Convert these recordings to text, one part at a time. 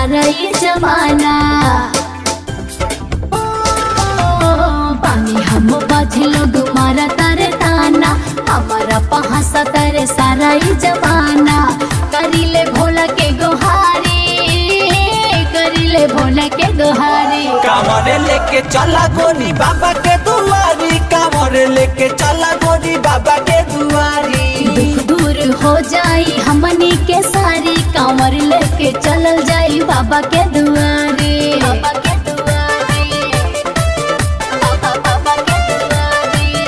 सारा ये जमाना। पानी हम बाझ लोग मारा तारे ताना, हमारा पहासा तारे सारा ये जमाना। करीले भोला के गोहारी, करीले भोला के गोहारी। कांवरे लेके चला गोरी बाबा के दुआरी, कांवरे लेके चला गोरी बाबा के दुआरी। दुख दूर हो जाई हमनी के सारी, कांवर लेके चलल जाई बाबा के दुआरी। बाबा के दुआरी, बाबा के दुआरी।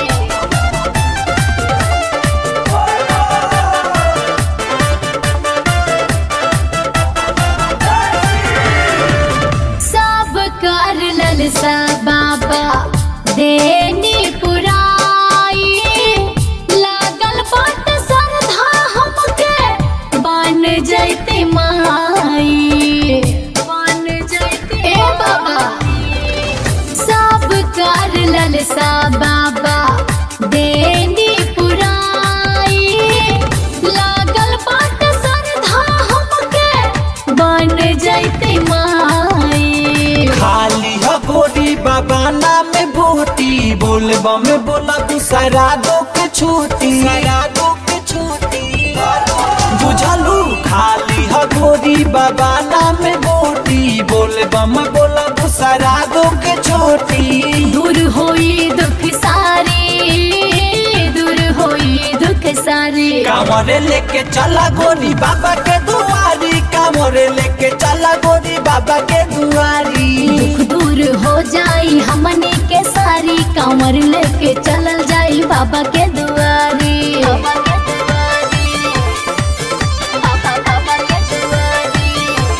सब कर ललसा बाबा देनी पुराई, लागल बाट श्रद्धा हमके बन जैते माई, बन जैते ए बाबा। सब कर ललसा बाबा देनी पुराई, लागल बाट श्रद्धा हमके बन जैते माई। खाली हो गोरी बाबा नाम बूटी, बोलबा में बोला दूसरा दो के छूटी, दो के छूटी। बुझलू खाली हो गोरी बाबा नाम बूटी, बोलबा में बोला दूसरा दो के छोटी। दूर होई दुख सारी, दूर होई दुख सारी। कांवरे लेके चला गोरी बाबा के दुआरी, कांवरे लेके चला गोरी बाबा के दुआरी। दुख दूर हो जाई हमनी के सारी, कांवर लेके चलल जाई बाबा के दुआरी। बाबा के दुआरी, बाबा के दुआरी।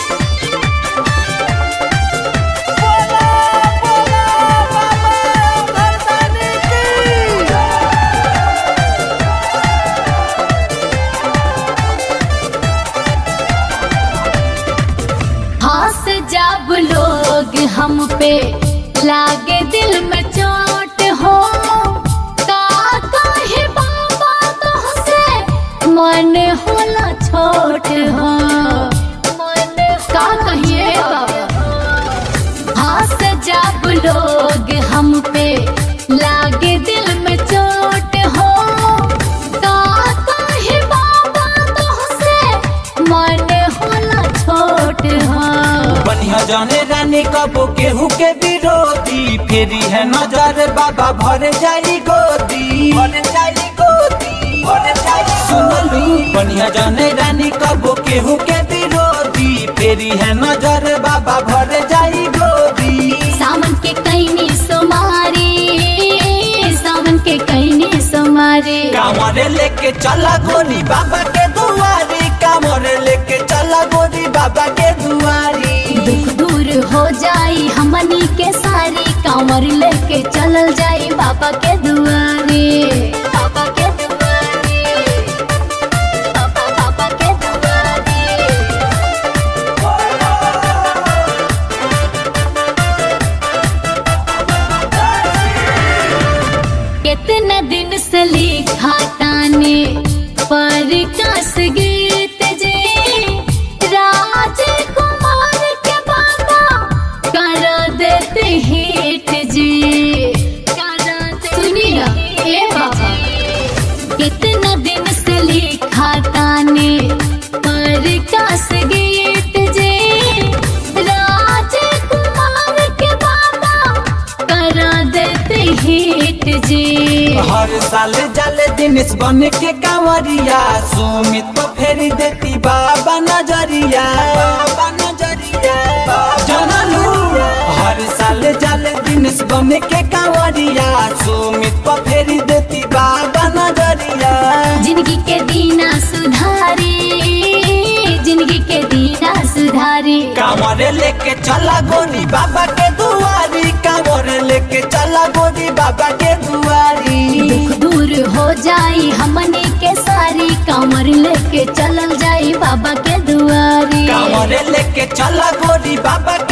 हंस जब लोग हम पे लागे दिल में चोट हो, का कहे बाबा तुहसे मन होला छोट हो, मन का कहिए बाबा। हंस जब लोग हम पे लागे दिल में चोट हो, का कहे बाबा तुहसे मन होला छोट हो। बनिया जाने रानी कबो केहू के विरोधी, फेरी है नजर बाबा भर जाई गोदी, भर जाई गोदी, भर जाई। सुनलू बनिया जाने रानी कबो केहू के विरोधी, फेरी है नजर बाबा भर जाई गोदी। सावन के कैनी सोमारी, सावन के कैनी सोमारी। कांवरे लेके चला गोरी बाबा के दुआरी, कांवरे लेके चला गोरी बाबा के दुआरी। दुख दूर हो जाई हमनी के सारी, कांवर लेके चलल जाई बाबा के दुआरी। बाबा के दुआरी, बाबा के दुआरी। कितना दिन से लिखा ताने पर कस गीत जे, राजकुमार के बाबा कर देते हिट जी, कर देते। सुनी ना ए बाबा, कितना दिन से लिखा ताने पर कस गीत जे, राजकुमार के बाबा कर देते हिट जी। हर साल जाले दिनेश बन के कांवरिया, सुमित को फेरी देती बाबा नजरिया, बाबा नजरिया। जानलू हर साल जाले दिनेश बन के कांवरिया, सुमित को फेरी देती बाबा नजरिया। जिंदगी के दीना सुधारी, जिंदगी के दीना सुधारी। कांवरे लेके चला गोरी बाबा के दुआरी, कांवरे लेके चला गोरी बाबा के दुआरी। दुख दूर हो जाई हमनी के सारी, कांवर लेके चलल जाई बाबा के दुआरी। कांवरे लेके चला गोरी बाबा